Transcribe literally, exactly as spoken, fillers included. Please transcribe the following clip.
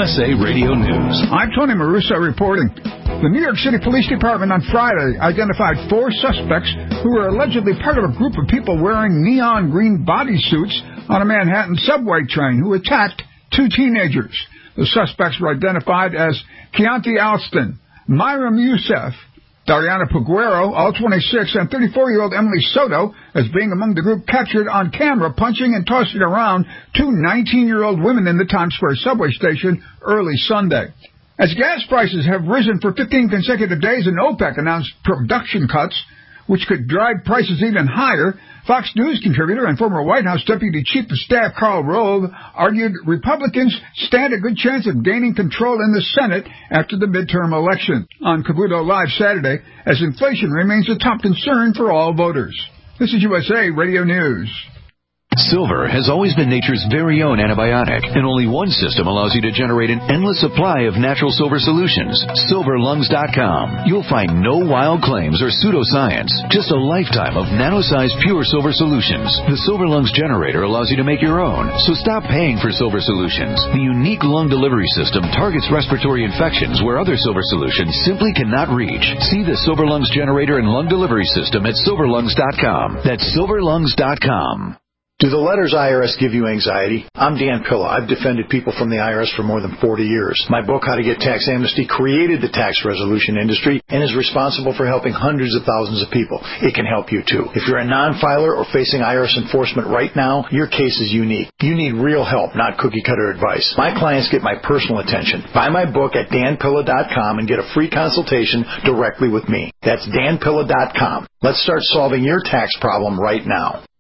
S A Radio News. I'm Tony Maruso reporting. The New York City Police Department on Friday identified four suspects who were allegedly part of a group of people wearing neon green bodysuits on a Manhattan subway train who attacked two teenagers. The suspects were identified as Keontae Alston, Myram Youssef, Dariana Puguero, all twenty-six, and thirty-four-year-old Emily Soto as being among the group captured on camera punching and tossing around two nineteen-year-old women in the Times Square subway station early Sunday. As gas prices have risen for fifteen consecutive days and OPEC announced production cuts, which could drive prices even higher, Fox News contributor and former White House Deputy Chief of Staff Karl Rove argued Republicans stand a good chance of gaining control in the Senate after the midterm election on Cavuto Live Saturday, as inflation remains a top concern for all voters. This is U S A Radio News. Silver has always been nature's very own antibiotic, and only one system allows you to generate an endless supply of natural silver solutions. silver lungs dot com. You'll find no wild claims or pseudoscience, just a lifetime of nano-sized pure silver solutions. The Silver Lungs generator allows you to make your own, so stop paying for silver solutions. The unique lung delivery system targets respiratory infections where other silver solutions simply cannot reach. See the Silver Lungs generator and lung delivery system at silver lungs dot com. That's silver lungs dot com. Do the letters I R S give you anxiety? I'm Dan Pilla. I've defended people from the I R S for more than forty years. My book, How to Get Tax Amnesty, created the tax resolution industry and is responsible for helping hundreds of thousands of people. It can help you, too. If you're a non-filer or facing I R S enforcement right now, your case is unique. You need real help, not cookie-cutter advice. My clients get my personal attention. Buy my book at dan pilla dot com and get a free consultation directly with me. That's dan pilla dot com. Let's start solving your tax problem right now.